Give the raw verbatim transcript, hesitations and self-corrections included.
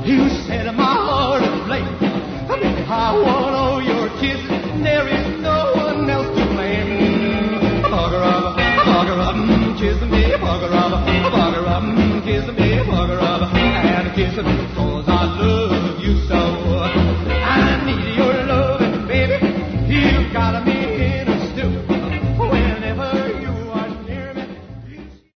You set my heart aflame. I want all your kisses. There is no one else to blame. Bugger up, bugger up, kiss me, bugger up, bugger up, kiss me, bugger up, and kiss me.